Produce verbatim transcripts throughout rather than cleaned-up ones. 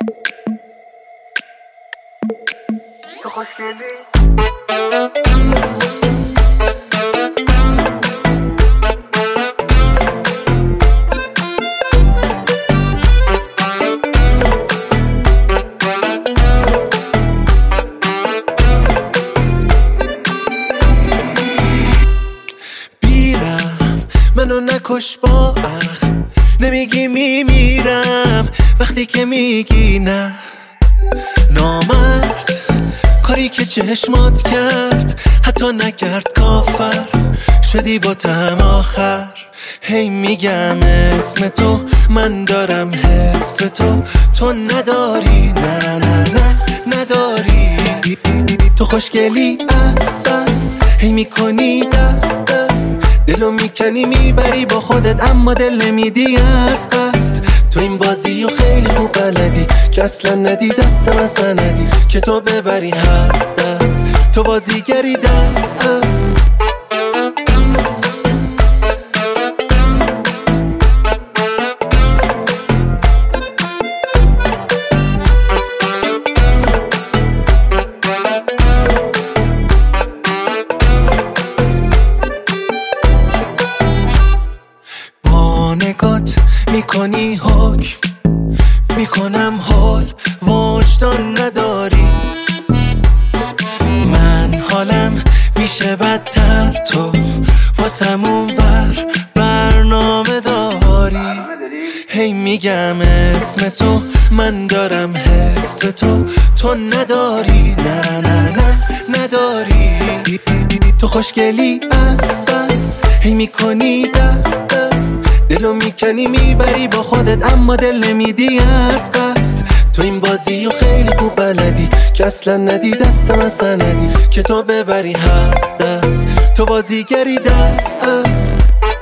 تو خوشگلی منو نکش با اخ، نمیگی میمیرم وقتی که میگی نه. نامرد کاری که چشمات کرد حتی نکرد کافر شدی با طعم آخر. هی میگم اسم تو، من دارم حس به تو، تو نداری، نه نه نه نداری. تو خوشگلی است است، هی میکنی دست دست، دلو میکنی میبری با خودت اما دل نمیدی از قصد. تو این بازی و خیلی خوب بلدی که اصلا ندی دستم اصلا ندی که تو ببری هر دست. تو بازیگری دست نگات میکنی حکم، میکنم حال وجدان نداری. من حالم میشه بدتر، تو واسمون ور برنامه داری. هی میگم اسم تو، من دارم حس به تو، تو نداری، نه نه نه نداری. تو خوشگلی است بس، هی میکنی دست دست، دلو میکنی میبری با خودت اما دل نمیدی از قصد. تو این بازی و خیلی خوب بلدی که اصلا ندی دستم اصلا ندی که تو ببری هر دست. تو بازیگری دست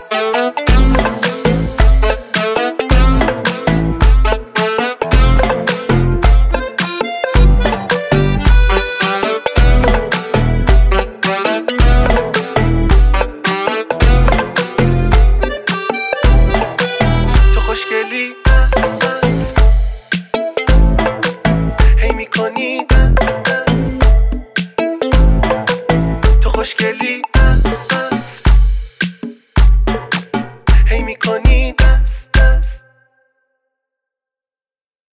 خوشگلی دست دست، هی میکنی دست دست. تو خوشگلی